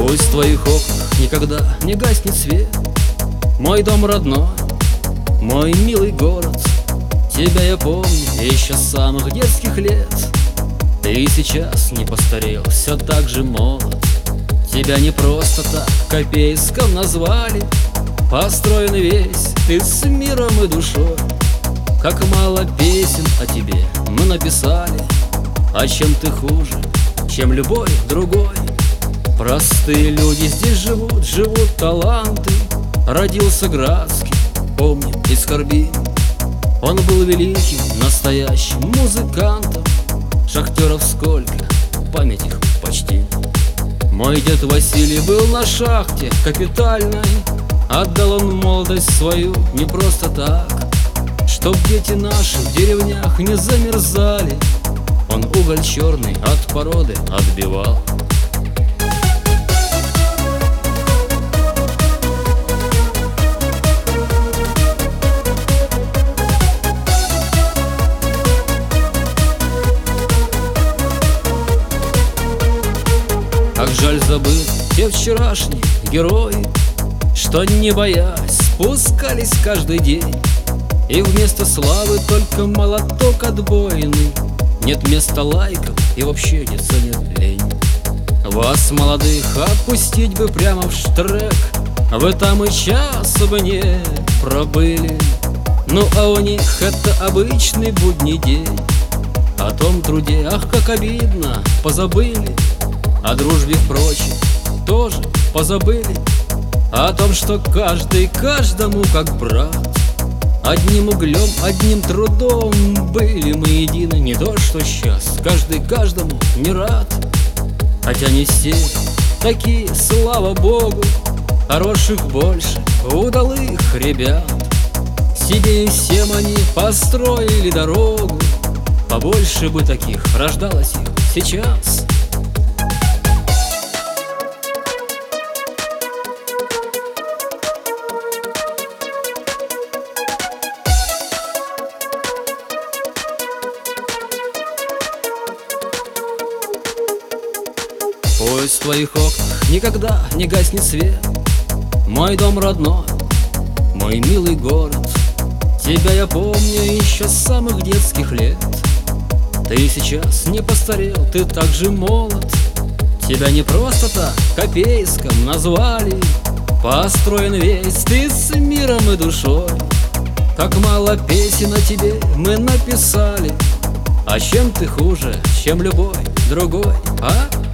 Пусть в твоих окнах никогда не гаснет свет. Мой дом родной, мой милый город. Тебя я помню еще с самых детских лет. Ты сейчас не постарел, все так же молод. Тебя не просто так Копейском назвали. Построен весь ты с миром и душой. Как мало песен о тебе мы написали. А чем ты хуже, чем любой другой? Простые люди здесь живут, живут таланты. Родился Градский, помним и скорбим. Он был великим, настоящим музыкантом. Шахтеров сколько, память их почти. Мой дед Василий был на шахте капитальной. Отдал он молодость свою не просто так, чтоб дети наши в деревнях не замерзали. Он уголь черный от породы отбивал. Как жаль забыть те вчерашние герои, что не боясь спускались каждый день. И вместо славы только молоток отбойный. Нет места лайков и вообще не ценят лень. Вас, молодых, опустить бы прямо в штрек. Вы там и часа бы не пробыли. Ну а у них это обычный будний день. О том труде, ах, как обидно, позабыли. О дружбе, впрочем, тоже позабыли. О том, что каждый каждому как брат. Одним углем, одним трудом были мы едины. Не то, что сейчас каждый каждому не рад. Хотя не все такие, слава богу. Хороших больше, удалых ребят. Себе и всем они построили дорогу. Побольше бы таких рождалось их сейчас. Пусть в твоих окнах никогда не гаснет свет. Мой дом родной, мой милый город. Тебя я помню еще с самых детских лет. Ты сейчас не постарел, ты так же молод. Тебя не просто так Копейском назвали. Построен весь ты с миром и душой. Как мало песен о тебе мы написали. А чем ты хуже, чем любой другой, а?